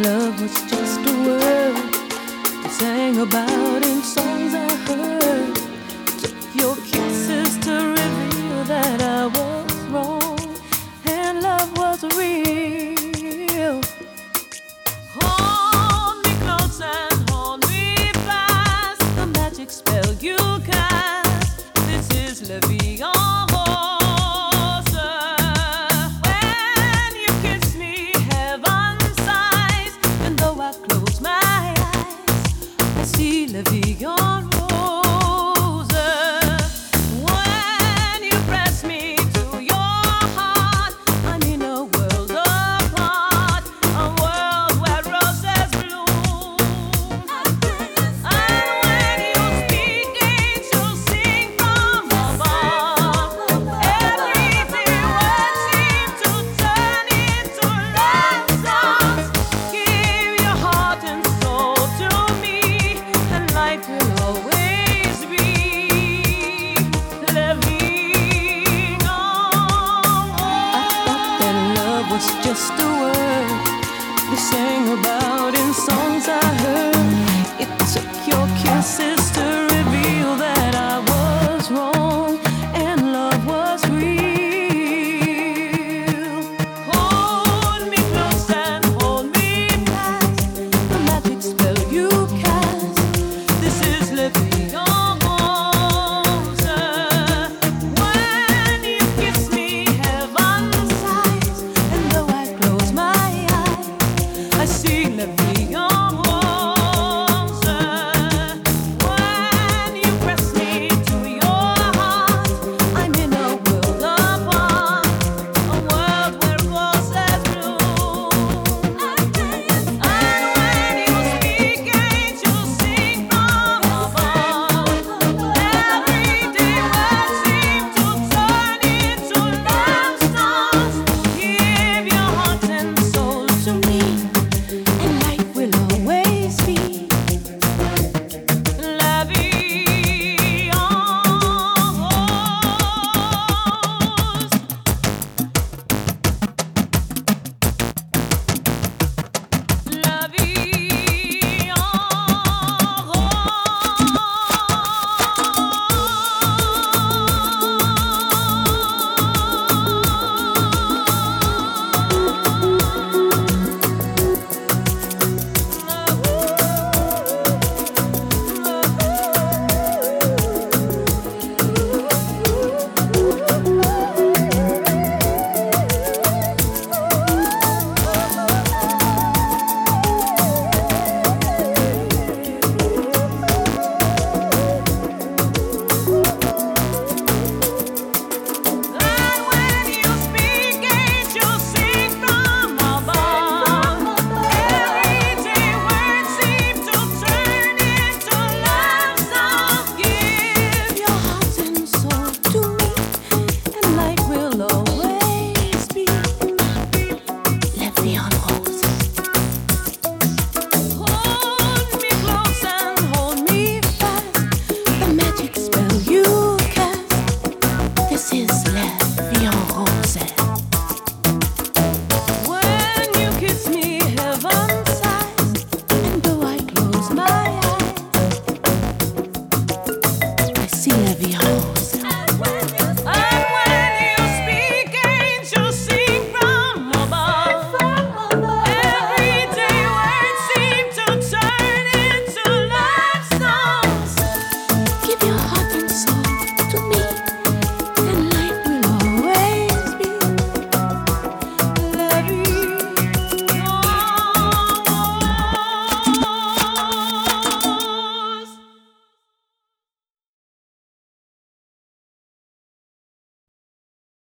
love was just a word I sang about in songs I heard. Took your kisses to reveal that I was wrong and love was real. Hold me close and hold me fast. The magic spell you cast. This is La Vie en Rose. When you kiss me, heaven sighs, and though I close my eyes, I see La Vie en Rose. When you press me to your heart, I'm in a world apart, a world where roses bloom. And when you speak, angels sing from above. Every word seems to turn into love songs. Give your heart and soul to me, and life will always be La Vie en Rose. I thought that love was just a word we sang about in songs I heard. It took your kisses